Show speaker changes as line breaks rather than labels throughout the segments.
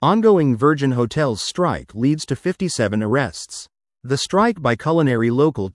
Ongoing Virgin Hotels strike leads to 57 arrests. The strike by Culinary Local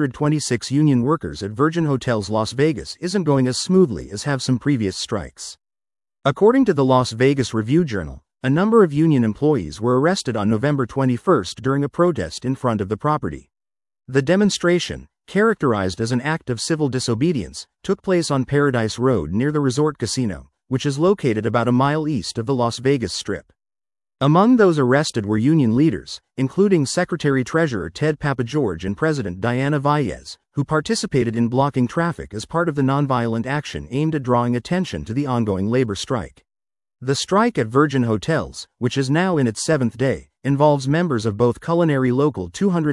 226 union workers at Virgin Hotels Las Vegas isn't going as smoothly as have some previous strikes. According to the Las Vegas Review-Journal, a number of union employees were arrested on November 21 during a protest in front of the property. The demonstration, characterized as an act of civil disobedience, took place on Paradise Road near the Resort Casino, which is located about a mile east of the Las Vegas Strip. Among those arrested were union leaders, including Secretary-Treasurer Ted Papageorge and President Diana Valles, who participated in blocking traffic as part of the nonviolent action aimed at drawing attention to the ongoing labor strike. The strike at Virgin Hotels, which is now in its 7th day, involves members of both Culinary Local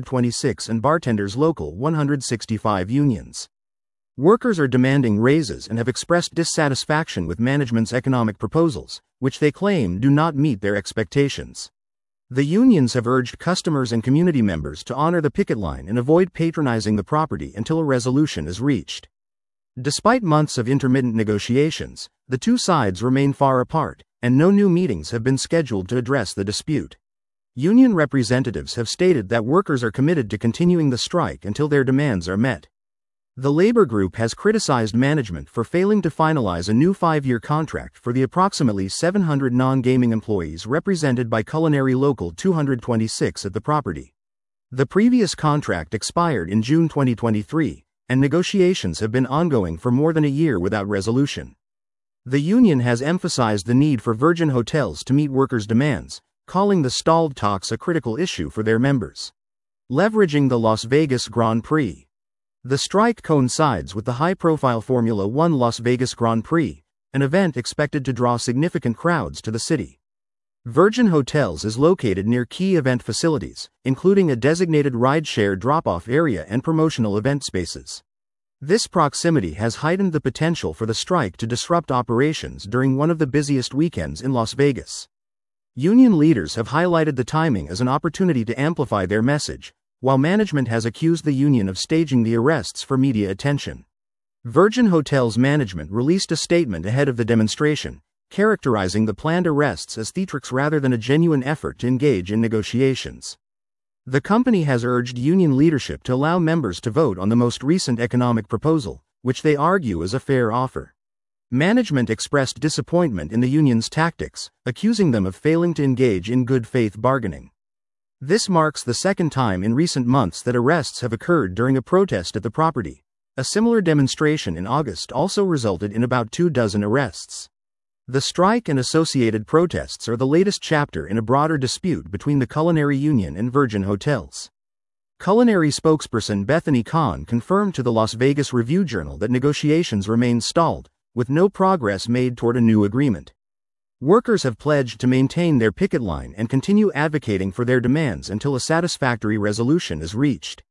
226 and Bartenders Local 165 unions. Workers are demanding raises and have expressed dissatisfaction with management's economic proposals, which they claim do not meet their expectations. The unions have urged customers and community members to honor the picket line and avoid patronizing the property until a resolution is reached. Despite months of intermittent negotiations, the two sides remain far apart, and no new meetings have been scheduled to address the dispute. Union representatives have stated that workers are committed to continuing the strike until their demands are met. The labor group has criticized management for failing to finalize a new 5-year contract for the approximately 700 non-gaming employees represented by Culinary Local 226 at the property. The previous contract expired in June 2023, and negotiations have been ongoing for more than a year without resolution. The union has emphasized the need for Virgin Hotels to meet workers' demands, calling the stalled talks a critical issue for their members. Leveraging the Las Vegas Grand Prix. The strike coincides with the high-profile Formula One Las Vegas Grand Prix, an event expected to draw significant crowds to the city. Virgin Hotels is located near key event facilities, including a designated rideshare drop-off area and promotional event spaces. This proximity has heightened the potential for the strike to disrupt operations during one of the busiest weekends in Las Vegas. Union leaders have highlighted the timing as an opportunity to amplify their message, while management has accused the union of staging the arrests for media attention. Virgin Hotels management released a statement ahead of the demonstration, characterizing the planned arrests as theatrics rather than a genuine effort to engage in negotiations. The company has urged union leadership to allow members to vote on the most recent economic proposal, which they argue is a fair offer. Management expressed disappointment in the union's tactics, accusing them of failing to engage in good faith bargaining. This marks the second time in recent months that arrests have occurred during a protest at the property. A similar demonstration in August also resulted in about 24 arrests. The strike and associated protests are the latest chapter in a broader dispute between the Culinary Union and Virgin Hotels. Culinary spokesperson Bethany Kahn confirmed to the Las Vegas Review-Journal that negotiations remain stalled, with no progress made toward a new agreement. Workers have pledged to maintain their picket line and continue advocating for their demands until a satisfactory resolution is reached.